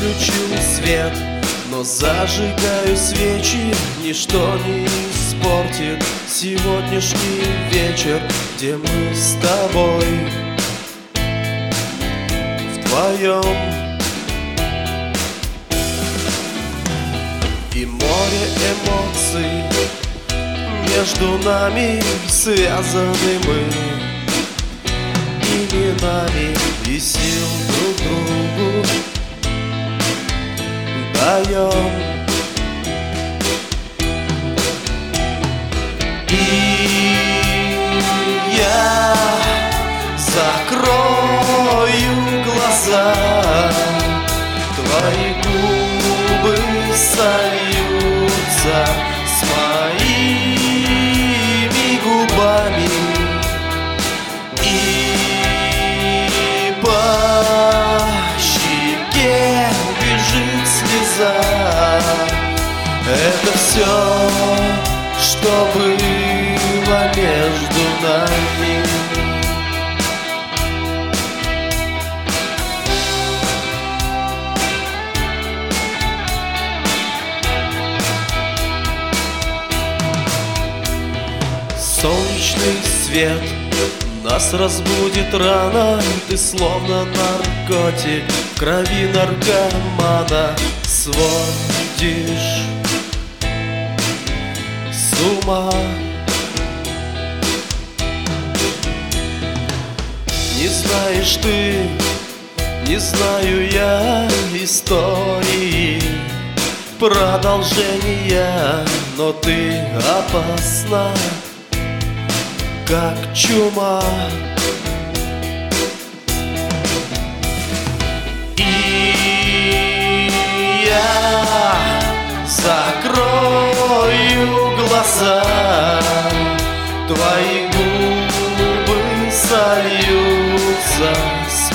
выключил свет, но зажигаю свечи, ничто не испортит сегодняшний вечер, где мы с тобой вдвоем. И море эмоций между нами связаны мы именами, и сил друг другу даем. И я закрою глаза, твои губы сольются с моими губами, и по щеке бежит слеза. Это все, что было между нами. Солнечный свет нас разбудит рано, ты словно наркотик в крови наркомана сводишь с ума. Не знаешь ты, не знаю я истории продолжения, но ты опасна, как чума. И я закрою глаза, твои губы сольются с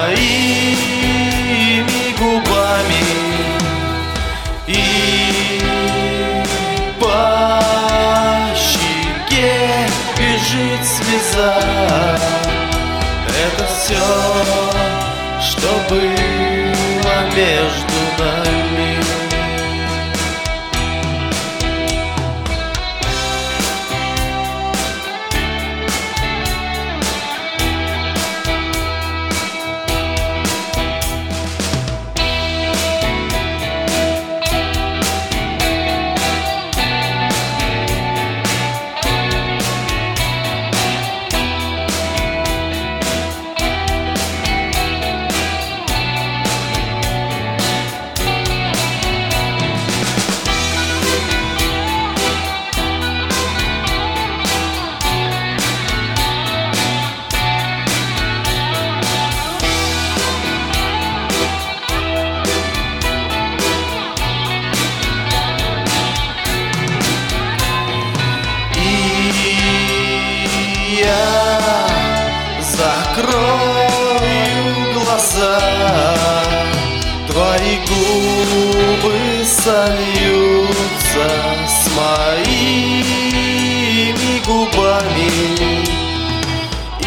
моими губами, и по щеке бежит слеза. Это все, что было между нами. Закрою глаза, твои губы сольются с моими губами, и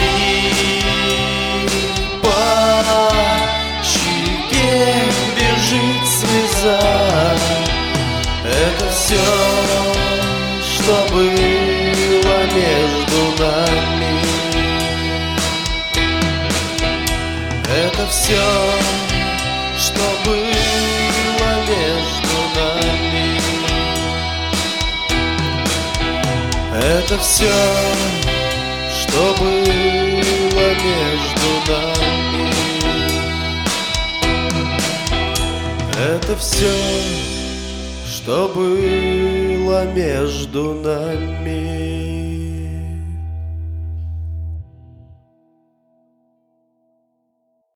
по щеке бежит слеза. Это все, что было между нами. Это все, что было между нами. Это все, что было между нами. Это все, что было между нами.